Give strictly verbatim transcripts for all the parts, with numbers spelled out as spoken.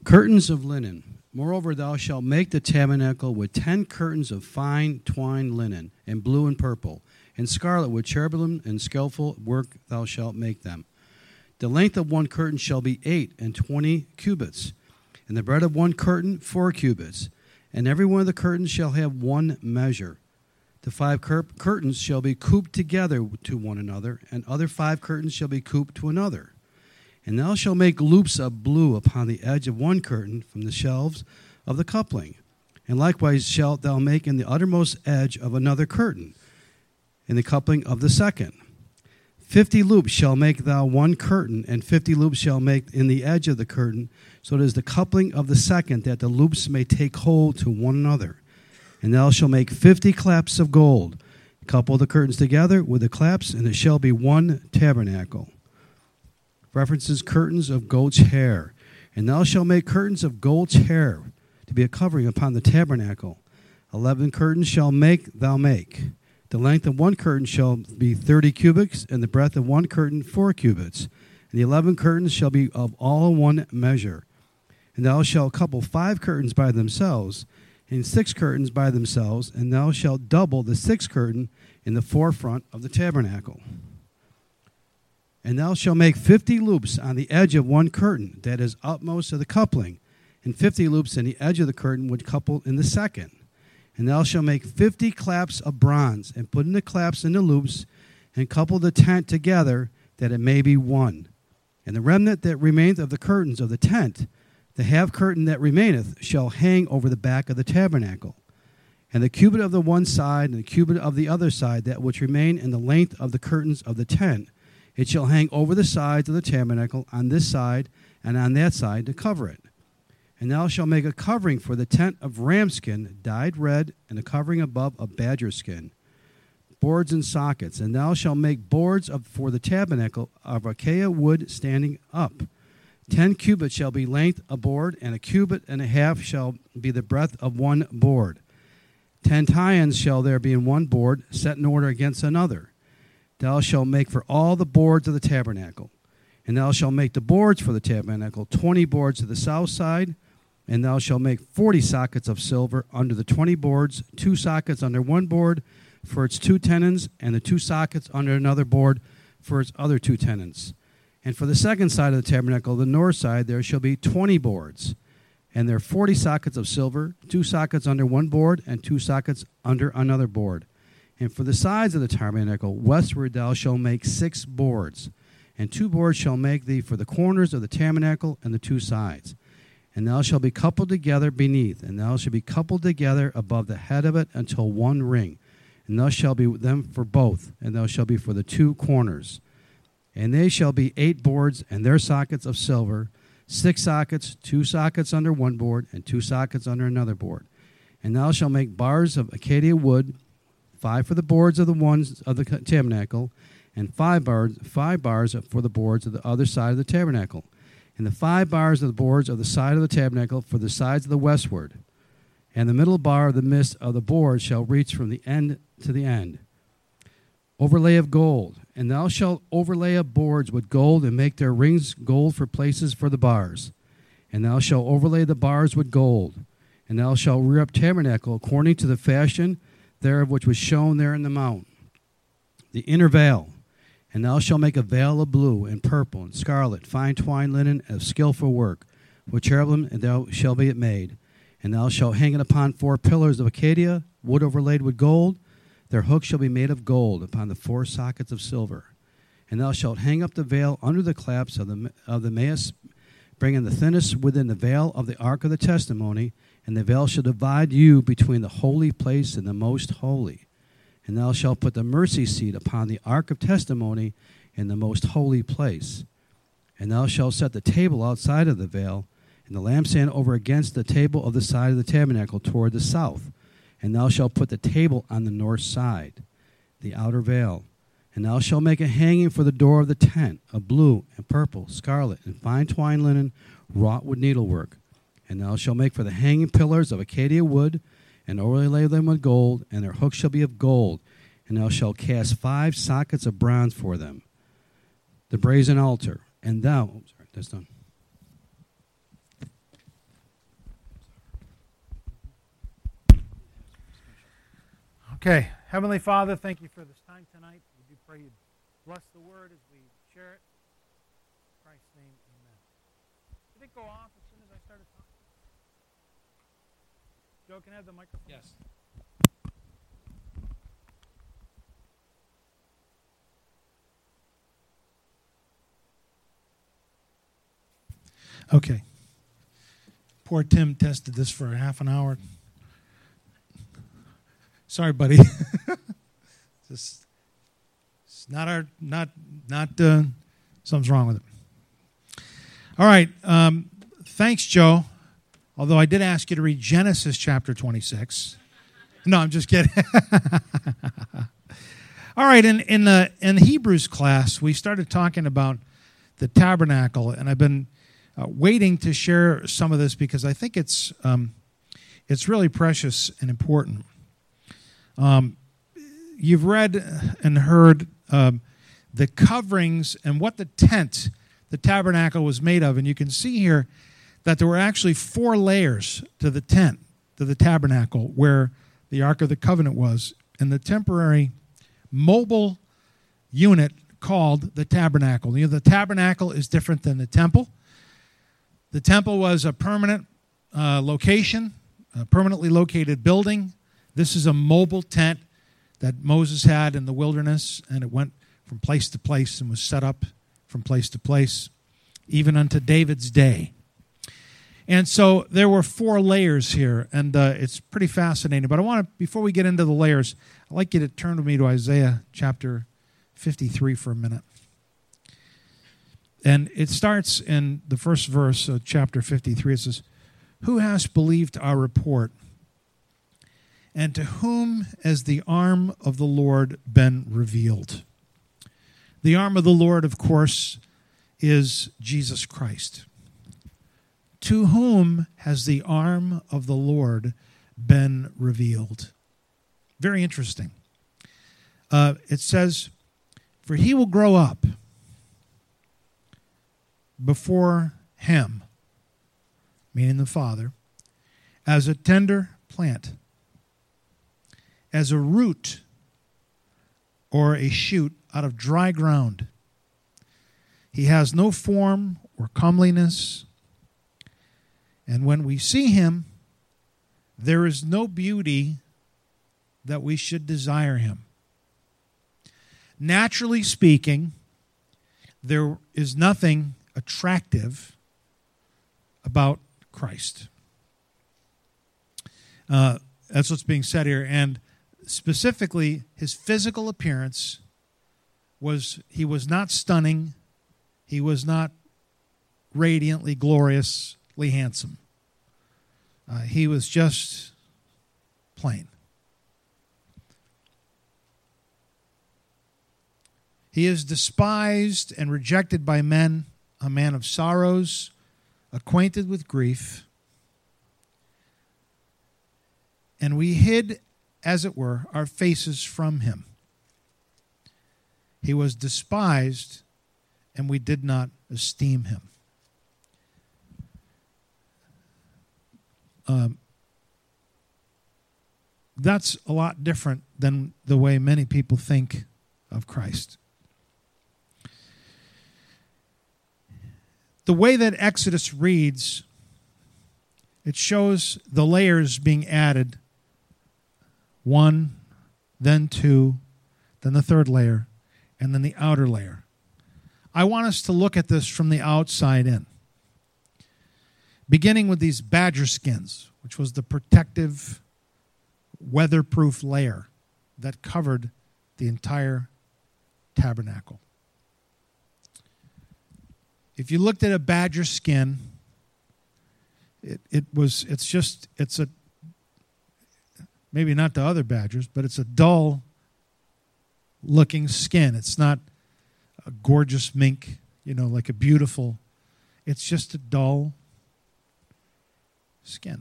Curtains of linen. Moreover, thou shalt make the tabernacle with ten curtains of fine twined linen, and blue and purple, and scarlet with cherubim and skillful work thou shalt make them. The length of one curtain shall be eight and twenty cubits, and the breadth of one curtain four cubits, and every one of the curtains shall have one measure. The five cur- curtains shall be cooped together to one another, and other five curtains shall be cooped to another. And thou shalt make loops of blue upon the edge of one curtain from the shelves of the coupling. And likewise shalt thou make in the uttermost edge of another curtain, in the coupling of the second. Fifty loops shall make thou one curtain, and fifty loops shall make in the edge of the curtain, so it is the coupling of the second, that the loops may take hold to one another. And thou shalt make fifty claps of gold, couple the curtains together with the claps, and it shall be one tabernacle. References curtains of goat's hair. And thou shalt make curtains of goat's hair to be a covering upon the tabernacle. Eleven curtains shall make thou make. The length of one curtain shall be thirty cubits, and the breadth of one curtain four cubits. And the eleven curtains shall be of all one measure. And thou shalt couple five curtains by themselves, and six curtains by themselves, and thou shalt double the sixth curtain in the forefront of the tabernacle. And thou shalt make fifty loops on the edge of one curtain, that is utmost of the coupling, and fifty loops in the edge of the curtain would couple in the second. And thou shalt make fifty claps of bronze, and put in the claps in the loops, and couple the tent together, that it may be one. And the remnant that remaineth of the curtains of the tent, the half curtain that remaineth, shall hang over the back of the tabernacle. And the cubit of the one side, and the cubit of the other side, that which remain in the length of the curtains of the tent, it shall hang over the sides of the tabernacle on this side and on that side to cover it. And thou shalt make a covering for the tent of ram skin, dyed red, and a covering above of badger skin, boards and sockets. And thou shalt make boards of, for the tabernacle of acacia wood standing up. Ten cubits shall be length a board, and a cubit and a half shall be the breadth of one board. Ten tie-ins shall there be in one board, set in order against another. Thou shalt make for all the boards of the tabernacle. And thou shalt make the boards for the tabernacle, twenty boards to the south side. And thou shalt make forty sockets of silver under the twenty boards, two sockets under one board for its two tenons, and the two sockets under another board for its other two tenons. And for the second side of the tabernacle, the north side, there shall be twenty boards. And there are forty sockets of silver, two sockets under one board, and two sockets under another board. And for the sides of the tabernacle, westward thou shalt make six boards. And two boards shall make thee for the corners of the tabernacle and the two sides. And thou shalt be coupled together beneath, and thou shalt be coupled together above the head of it until one ring. And thou shalt be them for both, and thou shalt be for the two corners. And they shall be eight boards, and their sockets of silver, six sockets, two sockets under one board, and two sockets under another board. And thou shalt make bars of acacia wood, five for the boards of the ones of the tabernacle, and five bars, five bars for the boards of the other side of the tabernacle. And the five bars of the boards of the side of the tabernacle for the sides of the westward. And the middle bar of the midst of the board shall reach from the end to the end. Overlay of gold. And thou shalt overlay of boards with gold, and make their rings gold for places for the bars. And thou shalt overlay the bars with gold. And thou shalt rear up tabernacle according to the fashion thereof which was shown there in the mount. The inner veil. And thou shalt make a veil of blue and purple and scarlet, fine twined linen of skillful work. With cherubim and thou shalt be it made. And thou shalt hang it upon four pillars of acacia, wood overlaid with gold. Their hooks shall be made of gold upon the four sockets of silver. And thou shalt hang up the veil under the claps of the of the mace, bringing the thinnest within the veil of the ark of the testimony. And the veil shall divide you between the holy place and the most holy. And thou shalt put the mercy seat upon the ark of testimony in the most holy place. And thou shalt set the table outside of the veil, and the lampstand over against the table of the side of the tabernacle toward the south. And thou shalt put the table on the north side, the outer veil. And thou shalt make a hanging for the door of the tent of blue and purple, scarlet, and fine twined linen, wrought with needlework. And thou shalt make for the hanging pillars of acacia wood, and overlay them with gold, and their hooks shall be of gold. And thou shalt cast five sockets of bronze for them. The brazen altar. And thou, oh, sorry, that's done. Okay, Heavenly Father, thank you for this time tonight. We do pray you bless the word as we share it. In Christ's name, amen. Did it go off as soon as I started talking? Joe, can I have the microphone? Yes. Okay. Poor Tim tested this for a half an hour. Sorry, buddy. Just, it's not our, not, not. Uh, something's wrong with it. All right. Um, thanks, Joe. Although I did ask you to read Genesis chapter twenty-six. No, I'm just kidding. All right. In in the in the Hebrews class, we started talking about the tabernacle, and I've been uh, waiting to share some of this because I think it's um, it's really precious and important. Um, you've read and heard um, the coverings and what the tent, the tabernacle, was made of. And you can see here that there were actually four layers to the tent, to the tabernacle, where the Ark of the Covenant was. And the temporary mobile unit called the tabernacle. You know, the tabernacle is different than the temple. The temple was a permanent uh, location, a permanently located building. This is a mobile tent that Moses had in the wilderness, and it went from place to place and was set up from place to place, even unto David's day. And so there were four layers here, and uh, it's pretty fascinating. But I want to, before we get into the layers, I'd like you to turn with me to Isaiah chapter fifty-three for a minute. And it starts in the first verse of chapter fifty-three. It says, "Who has believed our report? And to whom has the arm of the Lord been revealed?" The arm of the Lord, of course, is Jesus Christ. To whom has the arm of the Lord been revealed? Very interesting. Uh, it says, "For he will grow up before him," meaning the Father, "as a tender plant, as a root or a shoot out of dry ground. He has no form or comeliness, and when we see him, there is no beauty that we should desire him." Naturally speaking, there is nothing attractive about Christ. Uh, that's what's being said here. And specifically, his physical appearance was, he was not stunning. He was not radiantly, gloriously handsome. Uh, he was just plain. He is despised and rejected by men, a man of sorrows, acquainted with grief. And we hid, as it were, our faces from him. He was despised, and we did not esteem him. Um, that's a lot different than the way many people think of Christ. The way that Exodus reads, it shows the layers being added. One, then two, then the third layer, and then the outer layer. I want us to look at this from the outside in. Beginning with these badger skins, which was the protective, weatherproof layer that covered the entire tabernacle. If you looked at a badger skin, it, it was, it's just, it's a, maybe not to other badgers, but it's a dull looking skin. It's not a gorgeous mink, you know, like a beautiful, it's just a dull skin.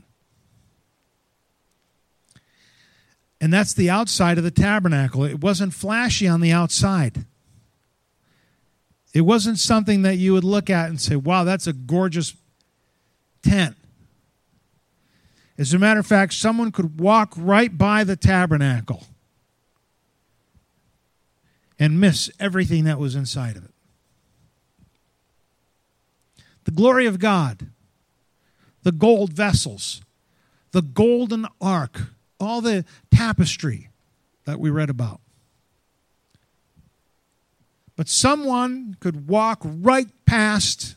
And that's the outside of the tabernacle. It wasn't flashy on the outside. It wasn't something that you would look at and say, wow, that's a gorgeous tent. As a matter of fact, someone could walk right by the tabernacle and miss everything that was inside of it. The glory of God, the gold vessels, the golden ark, all the tapestry that we read about. But someone could walk right past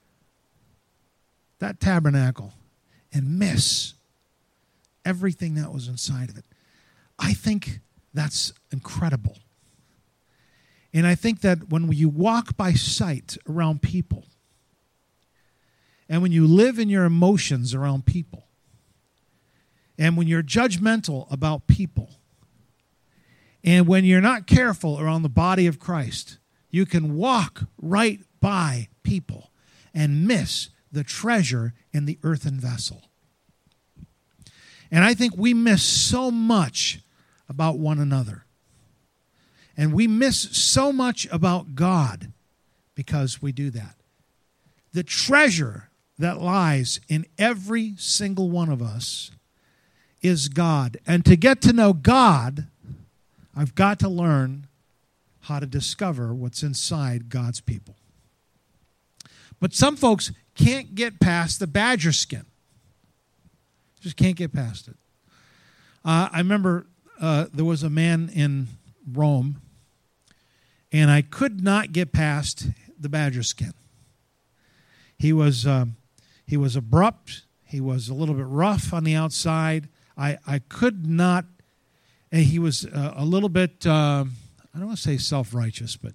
that tabernacle and miss everything that was inside of it. I think that's incredible. And I think that when you walk by sight around people, and when you live in your emotions around people, and when you're judgmental about people, and when you're not careful around the body of Christ, you can walk right by people and miss the treasure in the earthen vessel. And I think we miss so much about one another. And we miss so much about God because we do that. The treasure that lies in every single one of us is God. And to get to know God, I've got to learn how to discover what's inside God's people. But some folks can't get past the badger skin. Just can't get past it. Uh, I remember uh, there was a man in Rome, and I could not get past the badger skin. He was um, he was abrupt. He was a little bit rough on the outside. I, I could not, and he was uh, a little bit, uh, I don't want to say self-righteous, but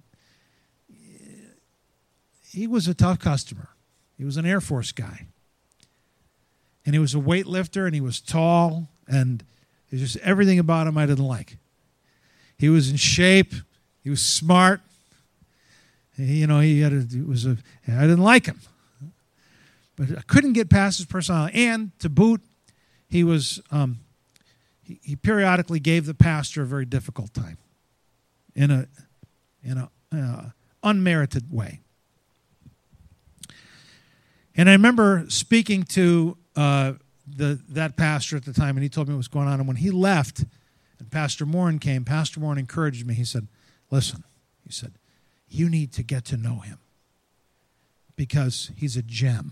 he was a tough customer. He was an Air Force guy. And he was a weightlifter, and he was tall, and it was just everything about him I didn't like. He was in shape. He was smart. He, you know, he had a, it was a, I didn't like him. But I couldn't get past his personality. And to boot, he was, um, he, he periodically gave the pastor a very difficult time in a, in a uh, unmerited way. And I remember speaking to uh, the that pastor at the time, and he told me what was going on. And when he left, and Pastor Morin came, Pastor Morin encouraged me. He said, listen, he said, you need to get to know him because he's a gem.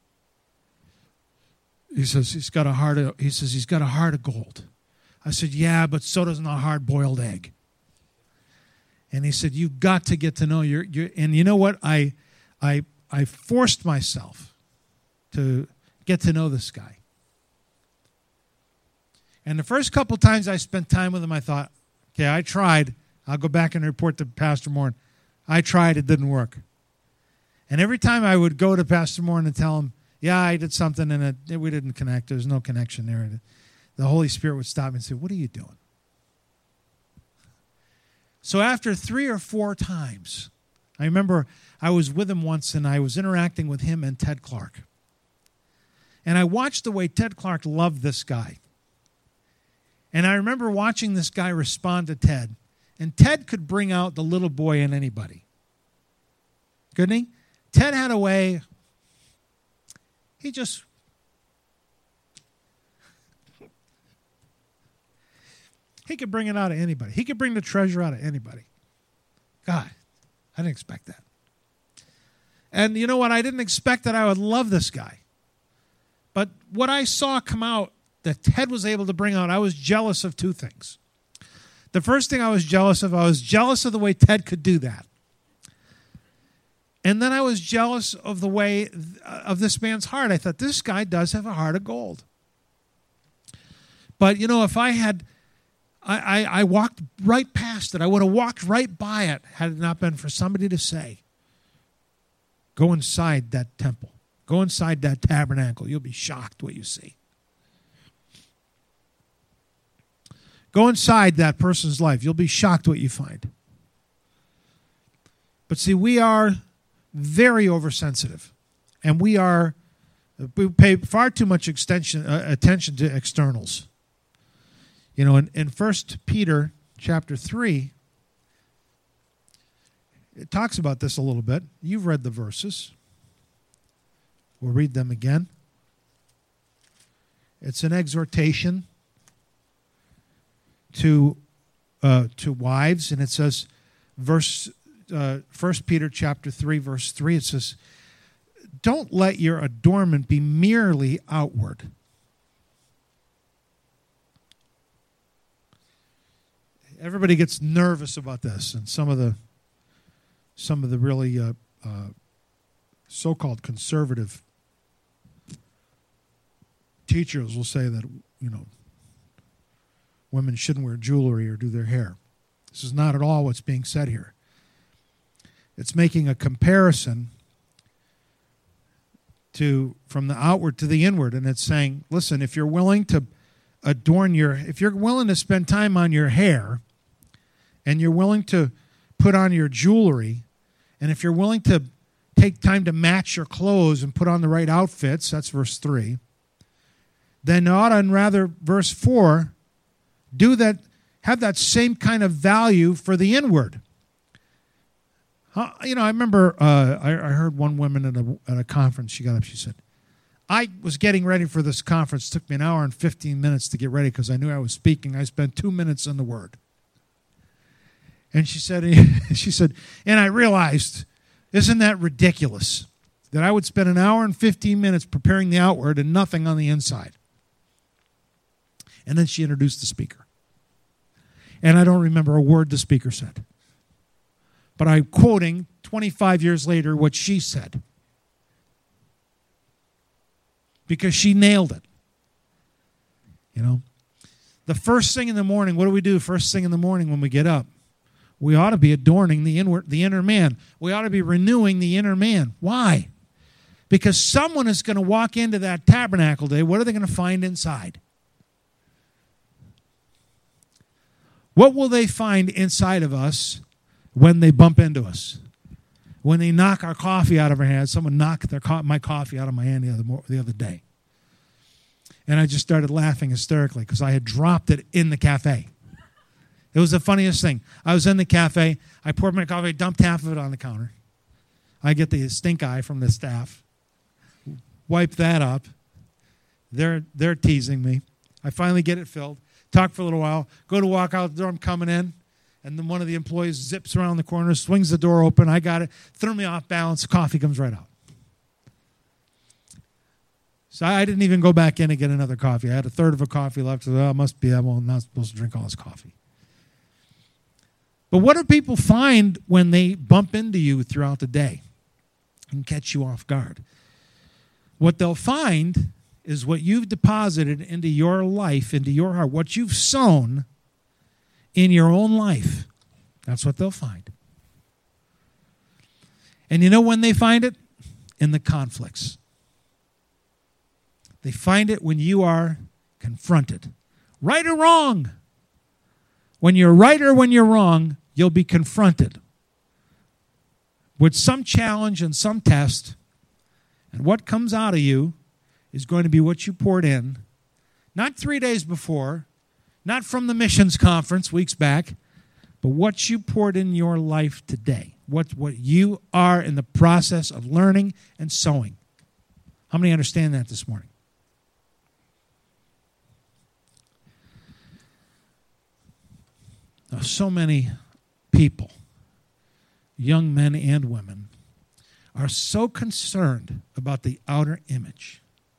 He says he's got a heart of, he says he's got a heart of gold. I said, yeah, but so does a hard-boiled egg. And he said, you've got to get to know your, your and you know what? I I I forced myself to get to know this guy. And the first couple times I spent time with him, I thought, okay, I tried. I'll go back and report to Pastor Morin. I tried, it didn't work. And every time I would go to Pastor Morin and tell him, yeah, I did something and it, we didn't connect. There's no connection there. And the Holy Spirit would stop me and say, what are you doing? So after three or four times, I remember I was with him once and I was interacting with him and Ted Clark. And I watched the way Ted Clark loved this guy. And I remember watching this guy respond to Ted. And Ted could bring out the little boy in anybody. Couldn't he? Ted had a way, he just, he could bring it out of anybody. He could bring the treasure out of anybody. God, I didn't expect that. And you know what? I didn't expect that I would love this guy. But what I saw come out that Ted was able to bring out, I was jealous of two things. The first thing I was jealous of, I was jealous of the way Ted could do that. And then I was jealous of the way of this man's heart. I thought, this guy does have a heart of gold. But, you know, if I had, I, I, I walked right past it. I would have walked right by it had it not been for somebody to say, go inside that temple. Go inside that tabernacle. You'll be shocked what you see. Go inside that person's life. You'll be shocked what you find. But see, we are very oversensitive. And we are, we pay far too much extension, uh, attention to externals. You know, in, in First Peter chapter three, it talks about this a little bit. You've read the verses. We'll read them again. It's an exhortation to uh, to wives, and it says, verse uh, First Peter chapter three, verse three, it says, don't let your adornment be merely outward. Everybody gets nervous about this, and some of the some of the really uh, uh, so-called conservative teachers will say that, you know, women shouldn't wear jewelry or do their hair. This is not at all what's being said here. It's making a comparison to from the outward to the inward, and it's saying, listen, if you're willing to adorn your, if you're willing to spend time on your hair, and you're willing to put on your jewelry, and if you're willing to take time to match your clothes and put on the right outfits, that's verse three, then ought to, and rather, verse four, do that, have that same kind of value for the inward. Uh, you know, I remember uh, I, I heard one woman at a, at a conference, she got up, she said, I was getting ready for this conference. It took me an hour and fifteen minutes to get ready because I knew I was speaking. I spent two minutes in the Word. And she said, she said, and I realized, isn't that ridiculous? That I would spend an hour and fifteen minutes preparing the outward and nothing on the inside. And then she introduced the speaker. And I don't remember a word the speaker said. But I'm quoting twenty-five years later what she said. Because she nailed it. You know? The first thing in the morning, what do we do first thing in the morning when we get up? We ought to be adorning the inward, the inner man. We ought to be renewing the inner man. Why? Because someone is going to walk into that tabernacle day. What are they going to find inside? What will they find inside of us when they bump into us? When they knock our coffee out of our hand. Someone knocked their co- my coffee out of my hand the other, the other day. And I just started laughing hysterically because I had dropped it in the cafe. It was the funniest thing. I was in the cafe. I poured my coffee, dumped half of it on the counter. I get the stink eye from the staff. Wipe that up. They're, they're teasing me. I finally get it filled. Talk for a little while. Go to walk out the door. I'm coming in. And then one of the employees zips around the corner, swings the door open. I got it. Threw me off balance. Coffee comes right out. So I didn't even go back in and get another coffee. I had a third of a coffee left. So, oh, it must be I'm not supposed to drink all this coffee. But what do people find when they bump into you throughout the day and catch you off guard? What they'll find is what you've deposited into your life, into your heart, what you've sown in your own life. That's what they'll find. And you know when they find it? In the conflicts. They find it when you are confronted. Right or wrong. When you're right or when you're wrong, you'll be confronted with some challenge and some test. And what comes out of you is going to be what you poured in, not three days before, not from the missions conference weeks back, but what you poured in your life today, what, what you are in the process of learning and sowing. How many understand that this morning? Now, so many people, young men and women, are so concerned about the outer image.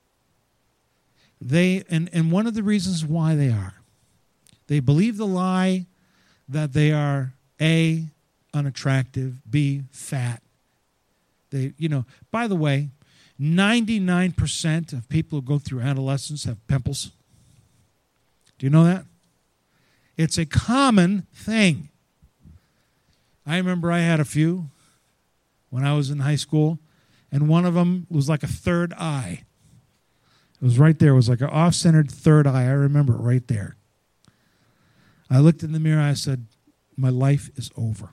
They and, and one of the reasons why they are, they believe the lie that they are A, unattractive, B, fat. They, you know, by the way, ninety-nine percent of people who go through adolescence have pimples. Do you know that? It's a common thing. I remember I had a few when I was in high school, and one of them was like a third eye. It was right there. It was like an off-centered third eye. I remember it right there. I looked in the mirror. I said, my life is over.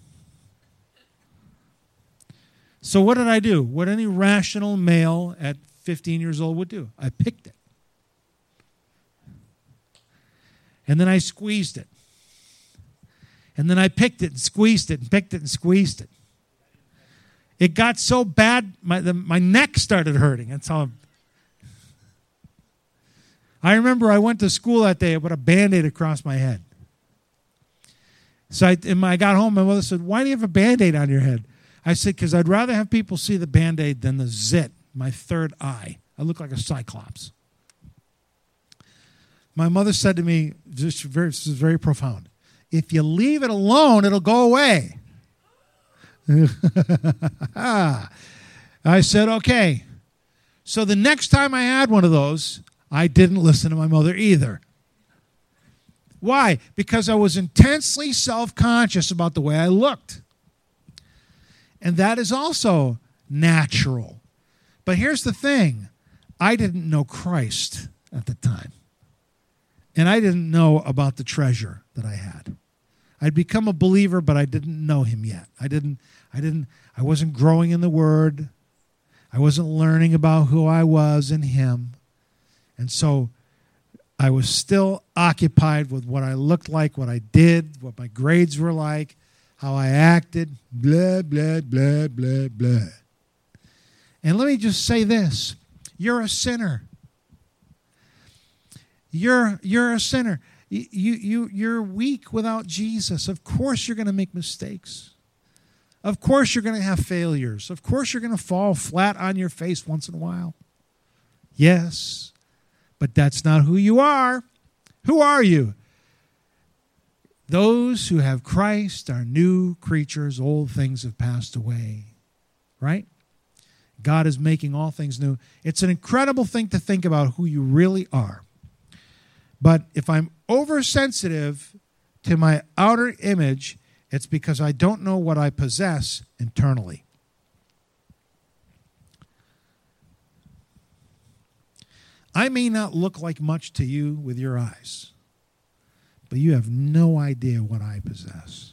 So what did I do? What any rational male at fifteen years old would do. I picked it. And then I squeezed it. And then I picked it and squeezed it and picked it and squeezed it. It got so bad, my, the, my neck started hurting. That's how. I remember I went to school that day. I put a Band-Aid across my head. So I, and I got home, my mother said, why do you have a Band-Aid on your head? I said, because I'd rather have people see the Band-Aid than the zit, my third eye. I look like a cyclops. My mother said to me, this is very, this is very profound, if you leave it alone, it'll go away. I said, okay. So the next time I had one of those, I didn't listen to my mother either. Why? Because I was intensely self-conscious about the way I looked. And that is also natural. But here's the thing. I didn't know Christ at the time. And I didn't know about the treasure that I had. I'd become a believer, but I didn't know him yet. I didn't, I didn't, I wasn't growing in the Word. I wasn't learning about who I was in him. And so I was still occupied with what I looked like, what I did, what my grades were like, how I acted, blah, blah, blah, blah, blah. And let me just say this. You're a sinner. You're, you're a sinner. You, you, you're weak without Jesus. Of course you're going to make mistakes. Of course you're going to have failures. Of course you're going to fall flat on your face once in a while. Yes. But that's not who you are. Who are you? Those who have Christ are new creatures. Old things have passed away. Right? God is making all things new. It's an incredible thing to think about who you really are. But if I'm oversensitive to my outer image, it's because I don't know what I possess internally. I may not look like much to you with your eyes, but you have no idea what I possess.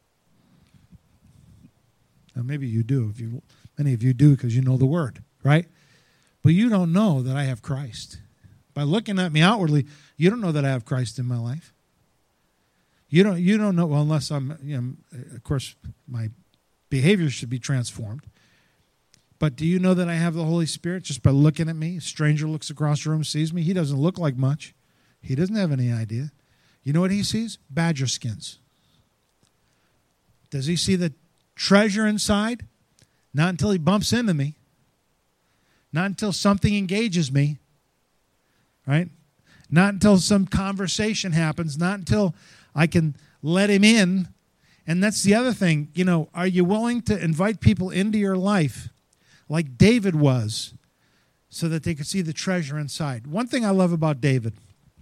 Now, maybe you do. If you, many of you do because you know the Word, right? But you don't know that I have Christ. By looking at me outwardly, you don't know that I have Christ in my life. You don't. You don't know. Well, unless I'm, you know, of course, my behavior should be transformed. But do you know that I have the Holy Spirit just by looking at me? A stranger looks across the room, sees me. He doesn't look like much. He doesn't have any idea. You know what he sees? Badger skins. Does he see the treasure inside? Not until he bumps into me. Not until something engages me. Right? Not until some conversation happens. Not until I can let him in. And that's the other thing. You know, are you willing to invite people into your life like David was, so that they could see the treasure inside? One thing I love about David,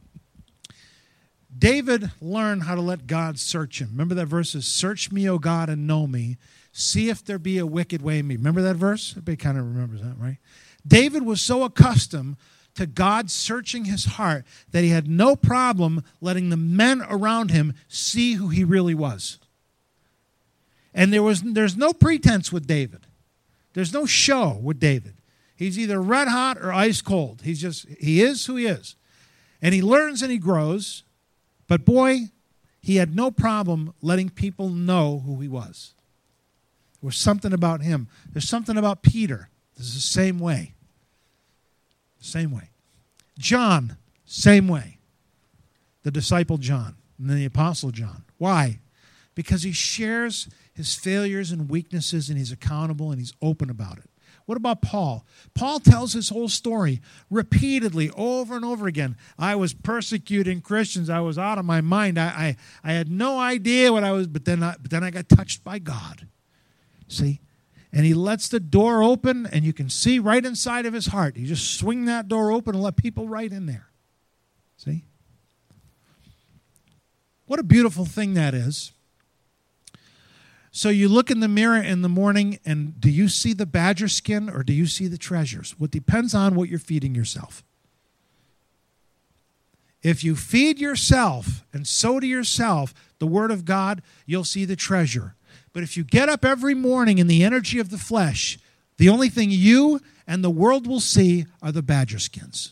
David learned how to let God search him. Remember that verse is, search me, O God, and know me. See if there be a wicked way in me. Remember that verse? Everybody kind of remembers that, right? David was so accustomed to God searching his heart that he had no problem letting the men around him see who he really was. And there was there's no pretense with David. There's no show with David. He's either red hot or ice cold. He's just, he is who he is. And he learns and he grows. But boy, he had no problem letting people know who he was. There was something about him. There's something about Peter. This is the same way. Same way. John, same way. The disciple John and then the apostle John. Why? Because he shares his failures and weaknesses, and he's accountable, and he's open about it. What about Paul? Paul tells his whole story repeatedly, over and over again. I was persecuting Christians. I was out of my mind. I, I, I had no idea what I was, but then I, but then I got touched by God. See? And he lets the door open, and you can see right inside of his heart. You just swing that door open and let people right in there. See? What a beautiful thing that is. So you look in the mirror in the morning, and do you see the badger skin or do you see the treasures? Well, it depends on what you're feeding yourself. If you feed yourself and sow to yourself the Word of God, you'll see the treasure. But if you get up every morning in the energy of the flesh, the only thing you and the world will see are the badger skins.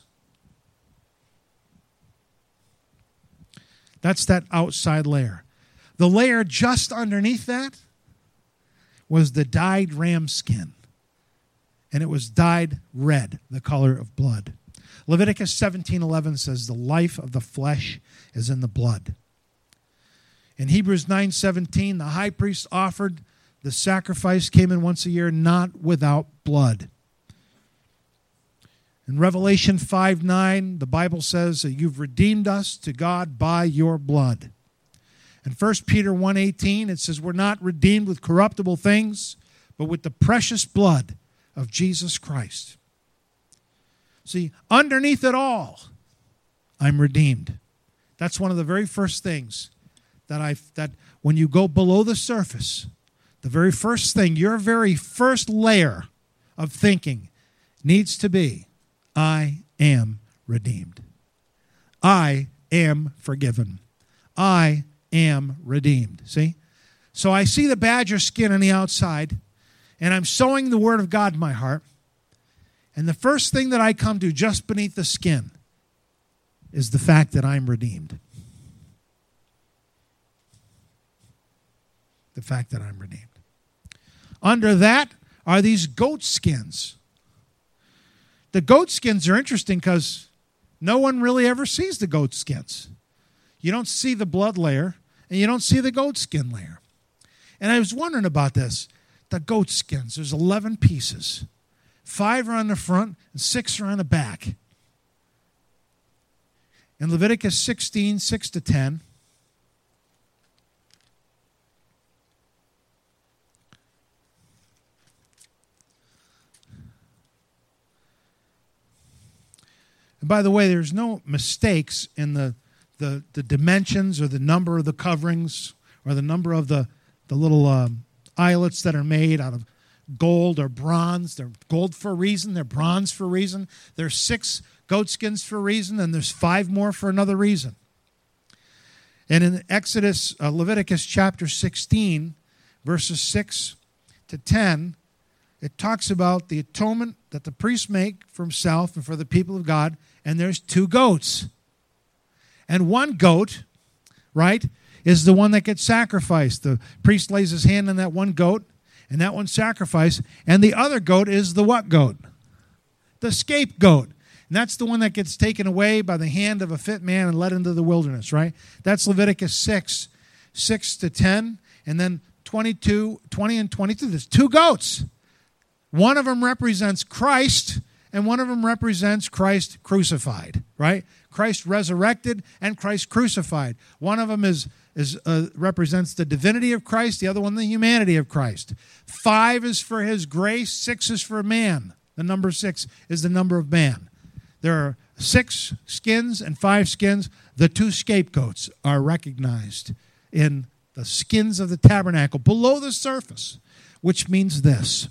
That's that outside layer. The layer just underneath that was the dyed ram skin. And it was dyed red, the color of blood. Leviticus seventeen eleven says, the life of the flesh is in the blood. In Hebrews nine seventeen, the high priest offered the sacrifice, came in once a year, not without blood. In Revelation five nine, the Bible says that you've redeemed us to God by your blood. In First Peter one eighteen, it says we're not redeemed with corruptible things, but with the precious blood of Jesus Christ. See, underneath it all, I'm redeemed. That's one of the very first things that I that when you go below the surface, the very first thing, your very first layer of thinking needs to be, I am redeemed. I am forgiven. I am redeemed. See? So I see the badger skin on the outside, and I'm sowing the word of God in my heart. And the first thing that I come to just beneath the skin is the fact that I'm redeemed. The fact that I'm redeemed. Under that are these goat skins. The goat skins are interesting because no one really ever sees the goat skins. You don't see the blood layer, and you don't see the goat skin layer. And I was wondering about this. The goat skins, there's eleven pieces. Five are on the front, and six are on the back. In Leviticus sixteen, six to ten, and by the way, there's no mistakes in the, the, the dimensions or the number of the coverings or the number of the, the little um, eyelets that are made out of gold or bronze. They're gold for a reason. They're bronze for a reason. There's six goat skins for a reason, and there's five more for another reason. And in Exodus, uh, Leviticus chapter sixteen, verses six to ten, it talks about the atonement that the priests make for himself and for the people of God, and there's two goats. And one goat, right, is the one that gets sacrificed. The priest lays his hand on that one goat, and that one's sacrificed. And the other goat is the what goat? The scapegoat. And that's the one that gets taken away by the hand of a fit man and led into the wilderness, right? That's Leviticus six, six to ten. And then twenty-two, twenty and twenty-two, there's two goats. One of them represents Christ, and one of them represents Christ crucified, right? Christ resurrected and Christ crucified. One of them is Is, uh, represents the divinity of Christ, the other one the humanity of Christ. Five is for his grace, six is for man. The number six is the number of man. There are six skins and five skins. The two scapegoats are recognized in the skins of the tabernacle below the surface, which means this.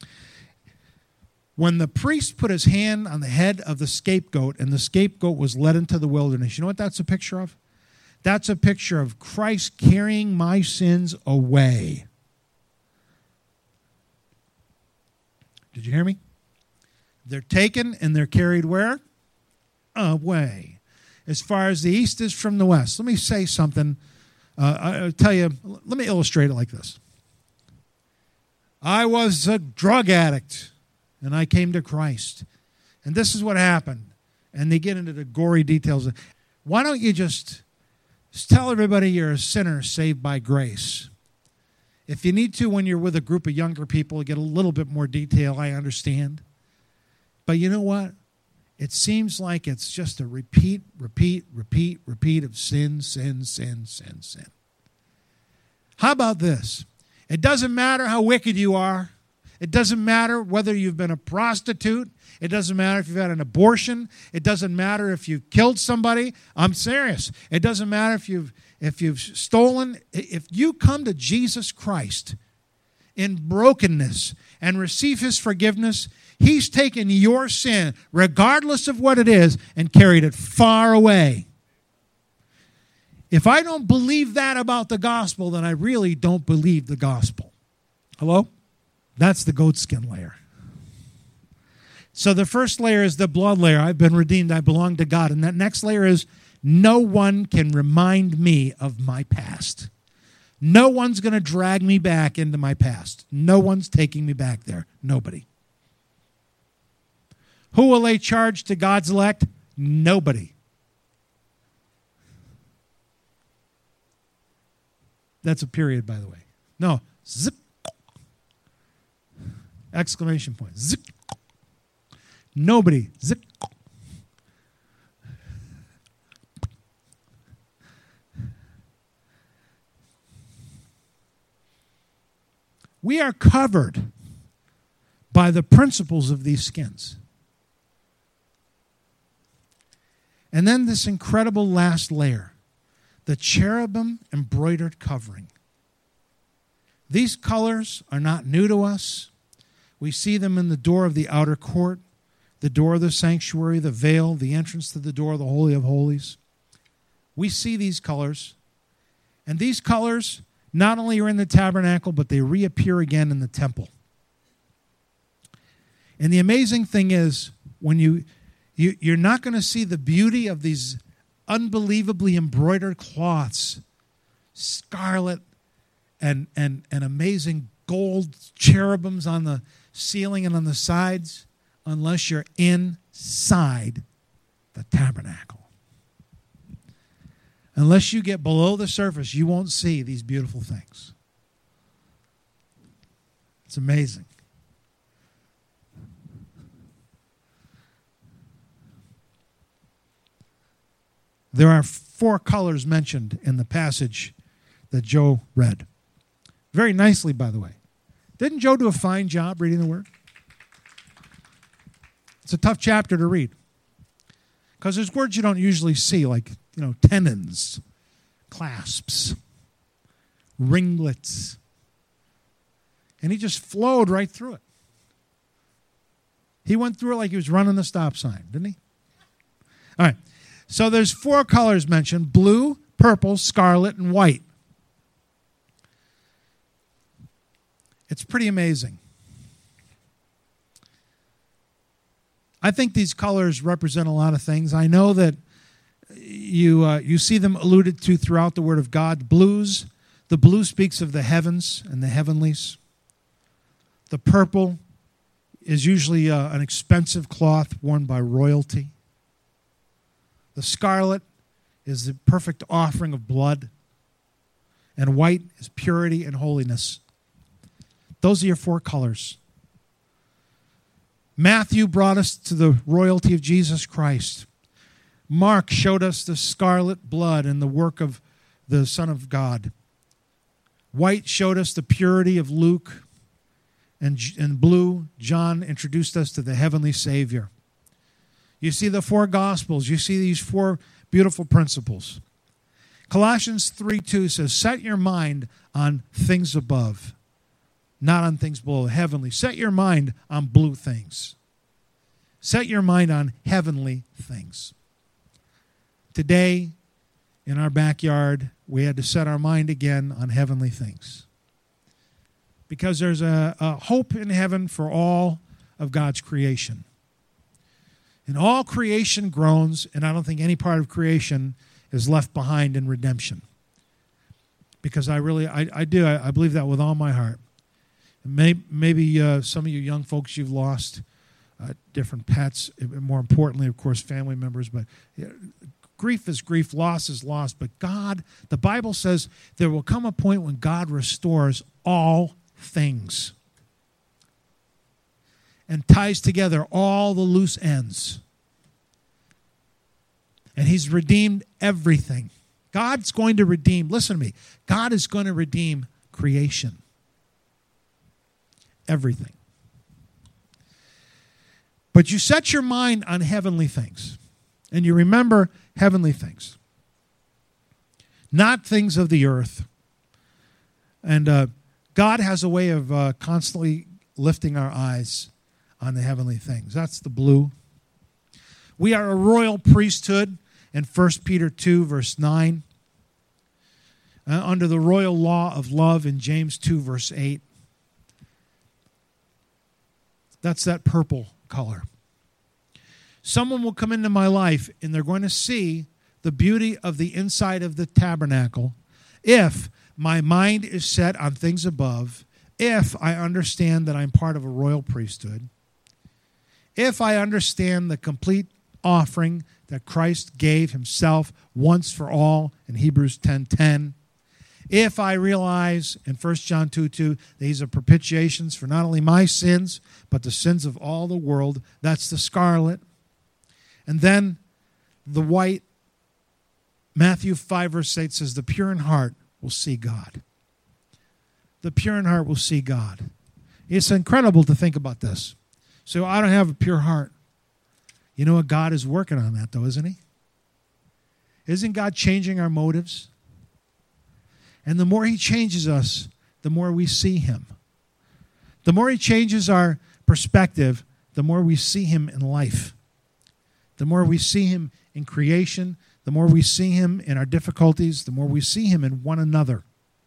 When the priest put his hand on the head of the scapegoat and the scapegoat was led into the wilderness, you know what that's a picture of? That's a picture of Christ carrying my sins away. Did you hear me? They're taken and they're carried where? Away. As far as the east is from the west. Let me say something. Uh, I'll tell you, let me illustrate it like this. I was a drug addict and I came to Christ. And this is what happened. And they get into the gory details. Why don't you just... Just tell everybody you're a sinner saved by grace. If you need to, when you're with a group of younger people, get a little bit more detail, I understand. But you know what? It seems like it's just a repeat, repeat, repeat, repeat of sin, sin, sin, sin, sin. How about this? It doesn't matter how wicked you are. It doesn't matter whether you've been a prostitute. It doesn't matter if you've had an abortion. It doesn't matter if you've killed somebody. I'm serious. It doesn't matter if you've if you've stolen. If you come to Jesus Christ in brokenness and receive his forgiveness, he's taken your sin, regardless of what it is, and carried it far away. If I don't believe that about the gospel, then I really don't believe the gospel. Hello? That's the goatskin layer. So the first layer is the blood layer. I've been redeemed. I belong to God. And that next layer is no one can remind me of my past. No one's going to drag me back into my past. No one's taking me back there. Nobody. Who will lay charge to God's elect? Nobody. That's a period, by the way. No, zip. Exclamation point. Zip. Nobody. Zip. We are covered by the principles of these skins. And then this incredible last layer, the cherubim embroidered covering. These colors are not new to us. We see them in the door of the outer court, the door of the sanctuary, the veil, the entrance to the door of the Holy of Holies. We see these colors. And these colors not only are in the tabernacle, but they reappear again in the temple. And the amazing thing is, when you, you you're not going to see the beauty of these unbelievably embroidered cloths, scarlet and, and, and amazing gold cherubims on the ceiling and on the sides, unless you're inside the tabernacle. Unless you get below the surface, you won't see these beautiful things. It's amazing. There are four colors mentioned in the passage that Joe read. Very nicely, by the way. Didn't Joe do a fine job reading the Word? It's a tough chapter to read. Because there's words you don't usually see, like, you know, tenons, clasps, ringlets. And he just flowed right through it. He went through it like he was running the stop sign, didn't he? All right. So there's four colors mentioned: blue, purple, scarlet, and white. It's pretty amazing. I think these colors represent a lot of things. I know that you uh, you see them alluded to throughout the Word of God. Blues, the blue speaks of the heavens and the heavenlies. The purple is usually uh, an expensive cloth worn by royalty. The scarlet is the perfect offering of blood. And white is purity and holiness. Those are your four colors. Matthew brought us to the royalty of Jesus Christ. Mark showed us the scarlet blood and the work of the Son of God. White showed us the purity of Luke. And, and blue, John introduced us to the heavenly Savior. You see the four Gospels. You see these four beautiful principles. Colossians three two says, set your mind on things above, not on things below, heavenly. Set your mind on blue things. Set your mind on heavenly things. Today, in our backyard, we had to set our mind again on heavenly things. Because there's a, a hope in heaven for all of God's creation. And all creation groans, and I don't think any part of creation is left behind in redemption. Because I really, I, I do, I, I believe that with all my heart. Maybe, maybe uh, some of you young folks, you've lost uh, different pets, more importantly, of course, family members. But you know, grief is grief, loss is loss. But God, the Bible says there will come a point when God restores all things and ties together all the loose ends. And he's redeemed everything. God's going to redeem, listen to me, God is going to redeem creation. Everything. But you set your mind on heavenly things. And you remember heavenly things. Not things of the earth. And uh, God has a way of uh, constantly lifting our eyes on the heavenly things. That's the blue. We are a royal priesthood in First Peter two, verse nine. Uh, under the royal law of love in James two, verse eight. That's that purple color. Someone will come into my life and they're going to see the beauty of the inside of the tabernacle if my mind is set on things above, if I understand that I'm part of a royal priesthood, if I understand the complete offering that Christ gave himself once for all in Hebrews ten ten, If I realize in First John two two, these are propitiations for not only my sins, but the sins of all the world. That's the scarlet. And then the white, Matthew five verse eight says, the pure in heart will see God. The pure in heart will see God. It's incredible to think about this. So I don't have a pure heart. You know what? God is working on that though, isn't he? Isn't God changing our motives? And the more he changes us, the more we see him. The more he changes our perspective, the more we see him in life. The more we see him in creation, the more we see him in our difficulties, the more we see him in one another.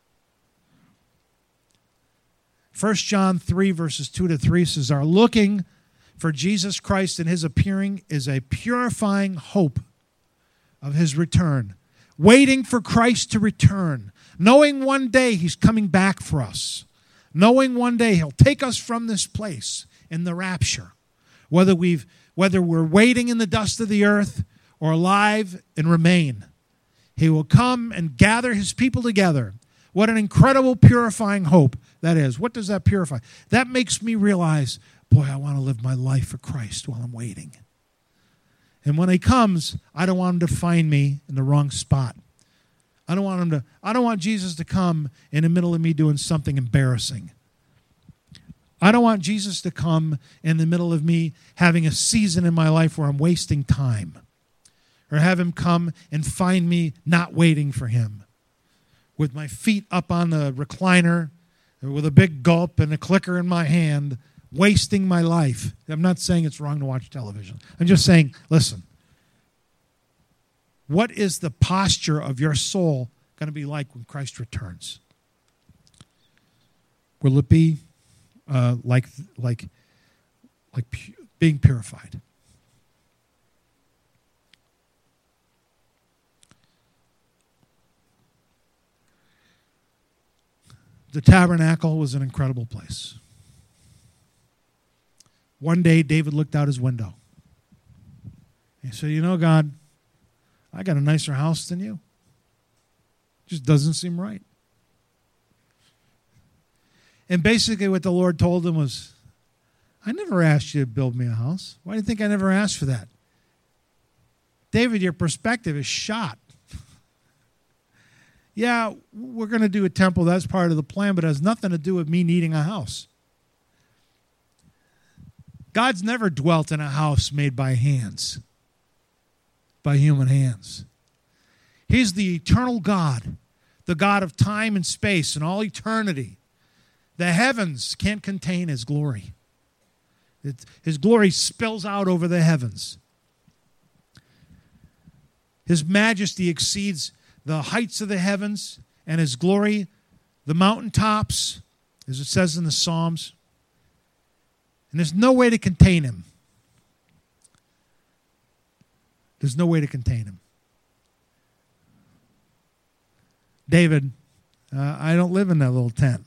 First John three, verses two to three says, our looking for Jesus Christ and his appearing is a purifying hope of his return. Waiting for Christ to return. Knowing one day he's coming back for us. Knowing one day he'll take us from this place in the rapture. Whether we've whether we're waiting in the dust of the earth or alive and remain. He will come and gather his people together. What an incredible purifying hope that is. What does that purify? That makes me realize, boy, I want to live my life for Christ while I'm waiting. And when he comes, I don't want him to find me in the wrong spot. I don't want him to, I don't want Jesus to come in the middle of me doing something embarrassing. I don't want Jesus to come in the middle of me having a season in my life where I'm wasting time. Or have him come and find me not waiting for him. With my feet up on the recliner, with a big gulp and a clicker in my hand, wasting my life. I'm not saying it's wrong to watch television. I'm just saying, listen. What is the posture of your soul going to be like when Christ returns? Will it be uh, like like like pu- being purified? The tabernacle was an incredible place. One day, David looked out his window. He said, you know, God, I got a nicer house than you. Just doesn't seem right. And basically what the Lord told him was, I never asked you to build me a house. Why do you think I never asked for that? David, your perspective is shot. Yeah, we're going to do a temple. That's part of the plan, but it has nothing to do with me needing a house. God's never dwelt in a house made by hands, by human hands. He's the eternal God, the God of time and space and all eternity. The heavens can't contain his glory. It, his glory spills out over the heavens. His majesty exceeds the heights of the heavens, and his glory, the mountaintops, as it says in the Psalms. And there's no way to contain him. There's no way to contain him. David, uh, I don't live in that little tent.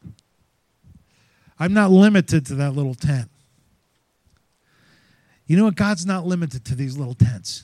I'm not limited to that little tent. You know what? God's not limited to these little tents.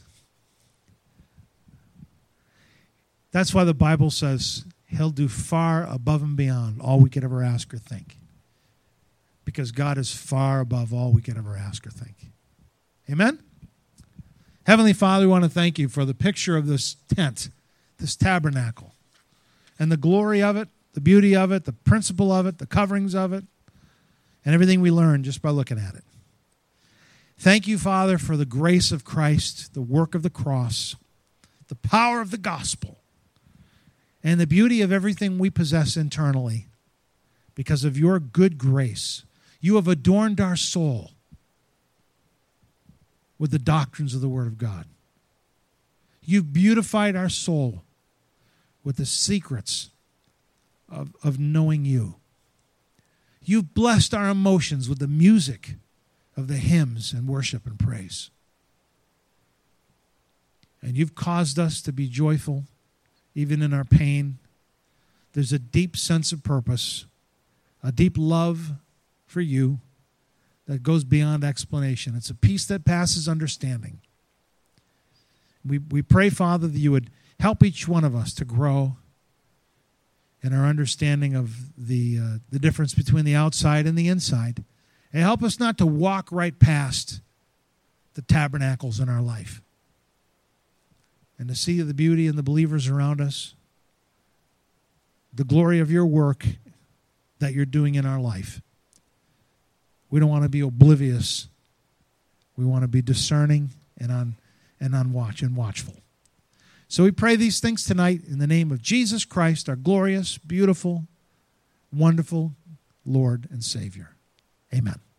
That's why the Bible says he'll do far above and beyond all we could ever ask or think. Because God is far above all we could ever ask or think. Amen? Heavenly Father, we want to thank you for the picture of this tent, this tabernacle, and the glory of it, the beauty of it, the principle of it, the coverings of it, and everything we learned just by looking at it. Thank you, Father, for the grace of Christ, the work of the cross, the power of the gospel, and the beauty of everything we possess internally. Because of your good grace, you have adorned our soul with the doctrines of the Word of God. You've beautified our soul with the secrets of, of knowing you. You've blessed our emotions with the music of the hymns and worship and praise. And you've caused us to be joyful even in our pain. There's a deep sense of purpose, a deep love for you that goes beyond explanation. It's a peace that passes understanding. We, we pray, Father, that you would help each one of us to grow and our understanding of the uh, the difference between the outside and the inside. And help us not to walk right past the tabernacles in our life, and to see the beauty in the believers around us, the glory of your work that you're doing in our life. We don't want to be oblivious. We want to be discerning and on and on watch and watchful. So we pray these things tonight in the name of Jesus Christ, our glorious, beautiful, wonderful Lord and Savior. Amen.